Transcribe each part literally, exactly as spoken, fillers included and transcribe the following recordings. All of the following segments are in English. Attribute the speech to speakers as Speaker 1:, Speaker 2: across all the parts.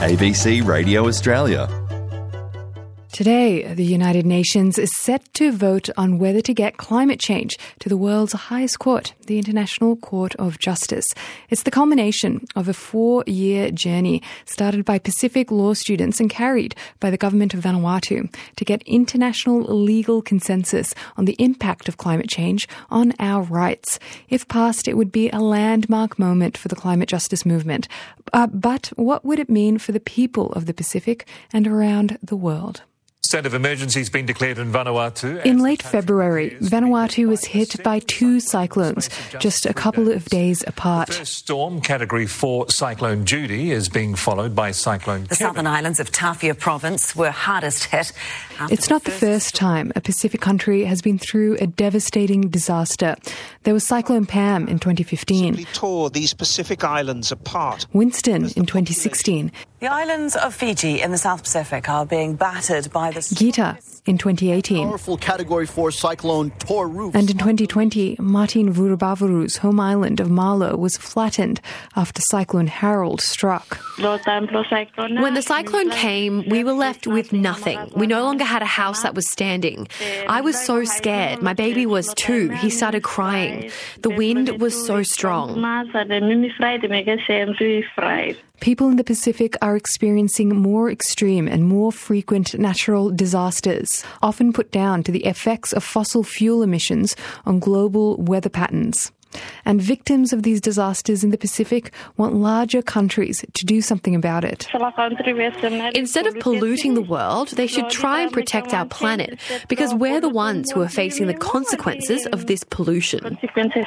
Speaker 1: A B C Radio Australia.
Speaker 2: Today, the United Nations is set to vote on whether to get climate change to the world's highest court, the International Court of Justice. It's the culmination of a four-year journey started by Pacific law students and carried by the government of Vanuatu to get international legal consensus on the impact of climate change on our rights. If passed, it would be a landmark moment for the climate justice movement. Uh, but what would it mean for the people of the Pacific and around the world?
Speaker 3: State of emergency has been declared in Vanuatu.
Speaker 2: In late February, Vanuatu was hit by two cyclones, just a couple of days apart.
Speaker 3: The first storm, Category four Cyclone Judy, is being followed by Cyclone
Speaker 4: The
Speaker 3: Kevin.
Speaker 4: southern islands of Tawhia Province were hardest hit.
Speaker 2: It's not the first time a Pacific country has been through a devastating disaster. There was Cyclone Pam in twenty fifteen.
Speaker 5: Simply tore these Pacific islands apart.
Speaker 2: Winston in twenty sixteen.
Speaker 4: The islands of Fiji in the South Pacific are being battered by the...
Speaker 2: Gita in twenty eighteen.
Speaker 6: Powerful Category four cyclone tore roofs.
Speaker 2: And in twenty twenty, Martin Vurubavaru's home island of Malo was flattened after Cyclone Harold struck.
Speaker 7: When the cyclone came, we were left with nothing. We no longer had a house that was standing. I was so scared. My baby was too. He started crying. The wind was so strong.
Speaker 2: People in the Pacific are experiencing more extreme and more frequent natural disasters, often put down to the effects of fossil fuel emissions on global weather patterns. And victims of these disasters in the Pacific want larger countries to do something about it.
Speaker 7: Instead of polluting the world, they should try and protect our planet, because we're the ones who are facing the consequences of this pollution.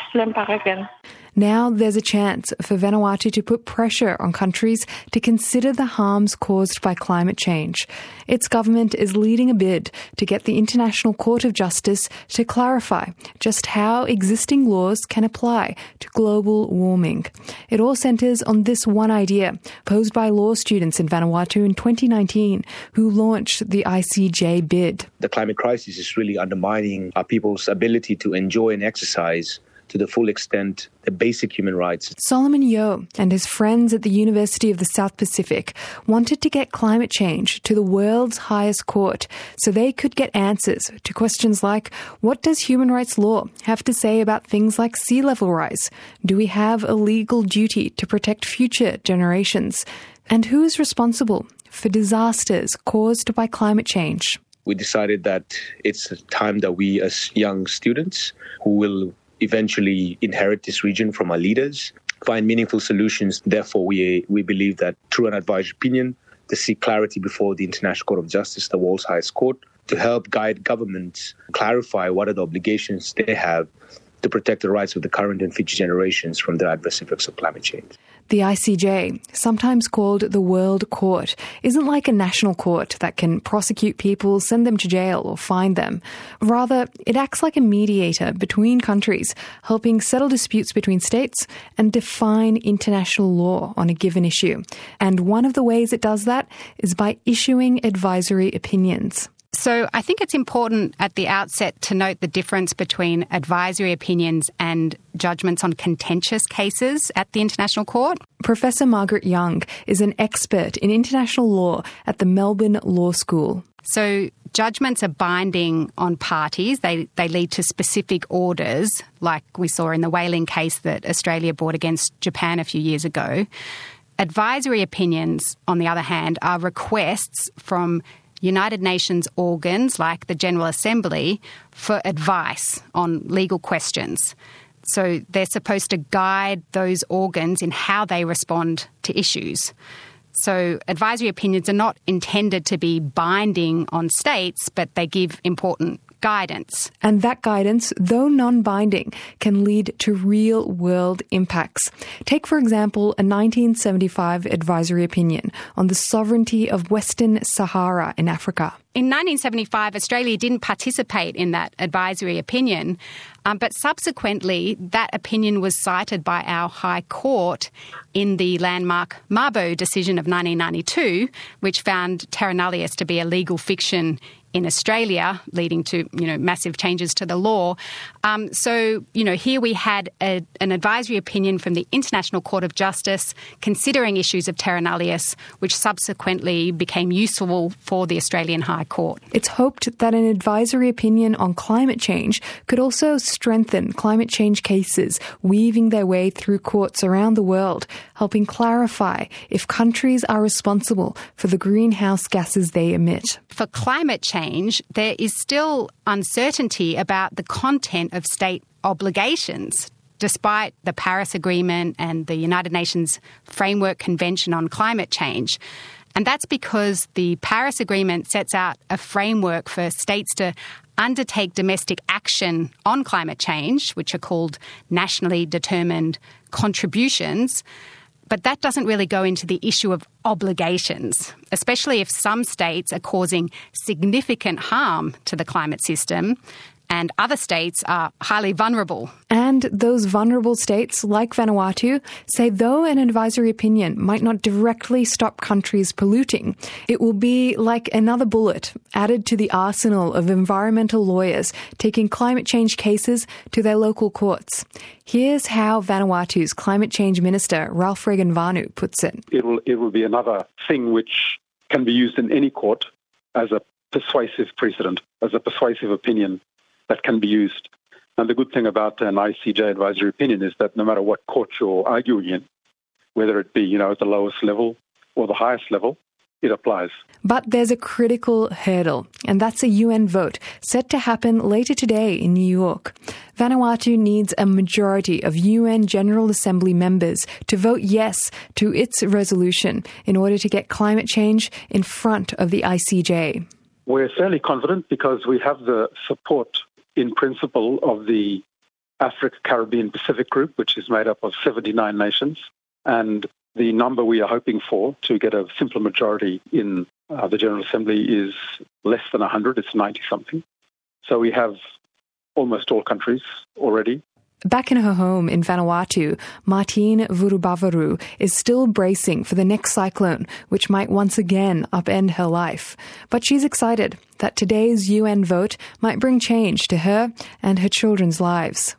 Speaker 2: Now there's a chance for Vanuatu to put pressure on countries to consider the harms caused by climate change. Its government is leading a bid to get the International Court of Justice to clarify just how existing laws can apply to global warming. It all centres on this one idea posed by law students in Vanuatu in twenty nineteen who launched the I C J bid.
Speaker 8: The climate crisis is really undermining our people's ability to enjoy and exercise to the full extent the basic human rights.
Speaker 2: Solomon Yeo and his friends at the University of the South Pacific wanted to get climate change to the world's highest court so they could get answers to questions like, what does human rights law have to say about things like sea level rise? Do we have a legal duty to protect future generations? And who is responsible for disasters caused by climate change?
Speaker 8: We decided that it's time that we as young students who will eventually inherit this region from our leaders, find meaningful solutions. Therefore, we we believe that through an advisory opinion, to seek clarity before the International Court of Justice, the world's highest court, to help guide governments, clarify what are the obligations they have to protect the rights of the current and future generations from the adverse effects of climate change.
Speaker 2: The I C J, sometimes called the World Court, isn't like a national court that can prosecute people, send them to jail or fine them. Rather, it acts like a mediator between countries, helping settle disputes between states and define international law on a given issue. And one of the ways it does that is by issuing advisory opinions.
Speaker 9: So I think it's important at the outset to note the difference between advisory opinions and judgments on contentious cases at the International Court.
Speaker 2: Professor Margaret Young is an expert in international law at the Melbourne Law School.
Speaker 9: So judgments are binding on parties. They they lead to specific orders, like we saw in the whaling case that Australia brought against Japan a few years ago. Advisory opinions, on the other hand, are requests from United Nations organs like the General Assembly for advice on legal questions. So they're supposed to guide those organs in how they respond to issues. So advisory opinions are not intended to be binding on states, but they give important guidance.
Speaker 2: And that guidance, though non-binding, can lead to real-world impacts. Take, for example, a nineteen seventy-five advisory opinion on the sovereignty of Western Sahara in Africa.
Speaker 9: In nineteen seventy-five, Australia didn't participate in that advisory opinion, um, but subsequently that opinion was cited by our High Court in the landmark Mabo decision of nineteen ninety-two, which found terra nullius to be a legal fiction in Australia, leading to, you know, massive changes to the law. Um, so, you know, here we had a, an advisory opinion from the International Court of Justice considering issues of terra nullius, which subsequently became useful for the Australian High Court.
Speaker 2: It's hoped that an advisory opinion on climate change could also strengthen climate change cases, weaving their way through courts around the world, helping clarify if countries are responsible for the greenhouse gases they emit.
Speaker 9: For climate change, there is still uncertainty about the content of state obligations, despite the Paris Agreement and the United Nations Framework Convention on Climate Change. And that's because the Paris Agreement sets out a framework for states to undertake domestic action on climate change, which are called nationally determined contributions. But that doesn't really go into the issue of obligations, especially if some states are causing significant harm to the climate system and other states are highly vulnerable.
Speaker 2: And those vulnerable states, like Vanuatu, say though an advisory opinion might not directly stop countries polluting, it will be like another bullet added to the arsenal of environmental lawyers taking climate change cases to their local courts. Here's how Vanuatu's climate change minister, Ralph Regan-Vanu, puts it.
Speaker 10: It will, it will be another thing which can be used in any court as a persuasive precedent, as a persuasive opinion that can be used. And the good thing about an I C J advisory opinion is that no matter what court you're arguing in, whether it be, you know, at the lowest level or the highest level, it applies.
Speaker 2: But there's a critical hurdle, and that's a U N vote set to happen later today in New York. Vanuatu needs a majority of U N General Assembly members to vote yes to its resolution in order to get climate change in front of the I C J.
Speaker 10: We're fairly confident because we have the support in principle of the Africa, Caribbean, Pacific Group, which is made up of seventy-nine nations. And the number we are hoping for to get a simple majority in uh, the General Assembly is less than one hundred. It's ninety-something. So we have almost all countries already.
Speaker 2: Back in her home in Vanuatu, Martine Vurubavaru is still bracing for the next cyclone, which might once again upend her life. But she's excited that today's U N vote might bring change to her and her children's lives.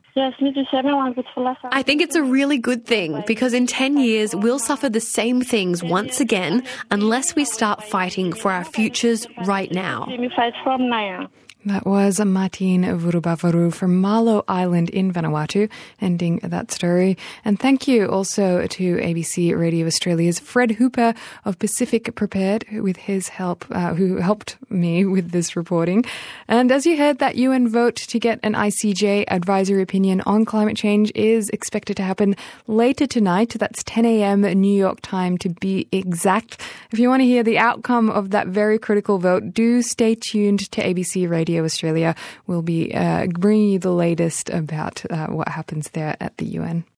Speaker 7: I think it's a really good thing because in ten years we'll suffer the same things once again unless we start fighting for our futures right now.
Speaker 2: That was Martine Vurubavaru from Malo Island in Vanuatu, ending that story. And thank you also to A B C Radio Australia's Fred Hooper of Pacific Prepared with his help, uh, who helped me with this reporting. And as you heard, that U N vote to get an I C J advisory opinion on climate change is expected to happen later tonight. That's ten a.m. New York time to be exact. If you want to hear the outcome of that very critical vote, do stay tuned to A B C Radio Australia. We'll be uh, bringing you the latest about uh, what happens there at the U N.